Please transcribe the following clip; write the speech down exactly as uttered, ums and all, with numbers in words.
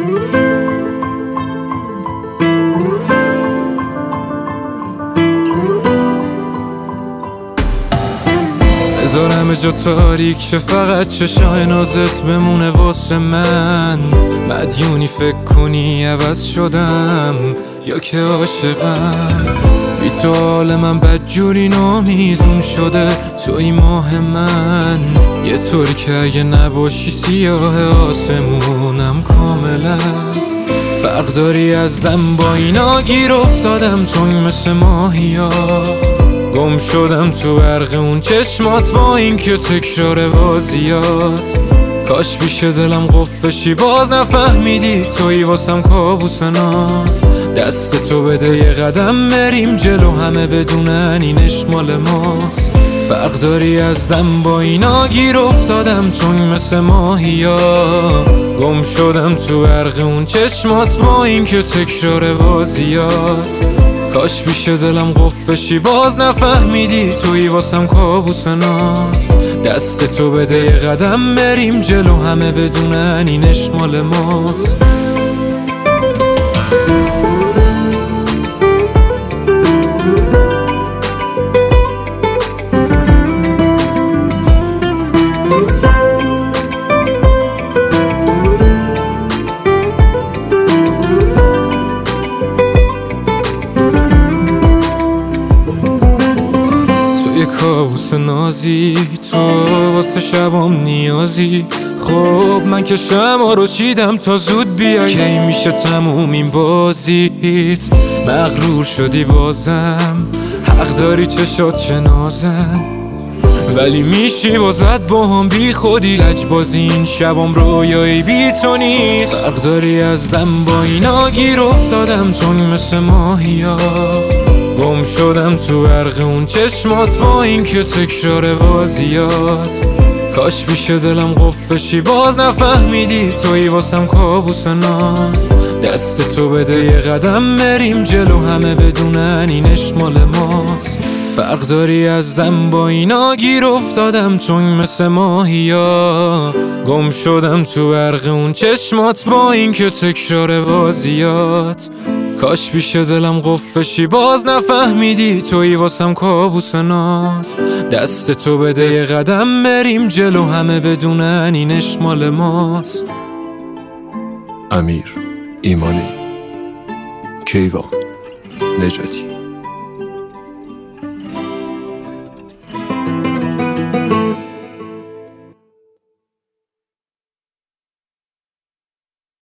بذارم جا تاریک شه فقط چشای نازت بمونه واسه من. مدیونی فکر کنی عوض شدم یا که عاشقم. بی تو حال من بدجوری نامیزون شده، توی ماه من یه طوری که اگه نباشی سیاه آسمونم کاملا. فرق داری از دم با اینا، گیر افتادم چون مثل ماهیا. گم شدم تو برق اون چشمات با این که تکرار بازیات. کاش پیش دلم قفشی باز نفهمیدی توی واسم کابوس ناز. دست تو بده یه قدم بریم جلو، همه بدونن اینش مال ماست. فرق داری از دم با اینا، گیر افتادم چون مثل ماهیا. گم شدم تو برق اون چشمات با این که تکرار بازیات. کاش پیش دلم قفشی باز نفهمیدی توی واسم کابوس ناز. دست تو بده یه قدم بریم جلو، همه بدونن اینش مال ماست. کابوس نازی تو واسه شبام نیازی. خب من که شما رو چیدم تا زود بیای، کی میشه تموم این بازیت؟ مغرور شدی بازم، حق داری چشات چه نازن. ولی میشی باز بد با هم بی خودی، لجبازی این شبام رویایی بی تو نیست. فرق داری از دم با اینا، گیر افتادم چون مثل ماهیا. گم شدم تو برق اون چشمات با این که تکرار بازیات. کاش پیش دلم قفشی باز نفهمیدی توی واسم کابوس ناز. دست تو بده یه قدم بریم جلو، همه بدونن اینش مال ماست. فرق داری از دم با اینا، گیر افتادم چون مثل ماهیا. گم شدم تو برق اون چشمات با این که تکرار بازیات. کاش پیش دلم قفشی باز نفهمیدی توی واسم کابوس ناز. دست تو بده یه قدم بریم جلو، همه بدونن اینش مال ماست. امیر ایمانی، کیوان نجاتی.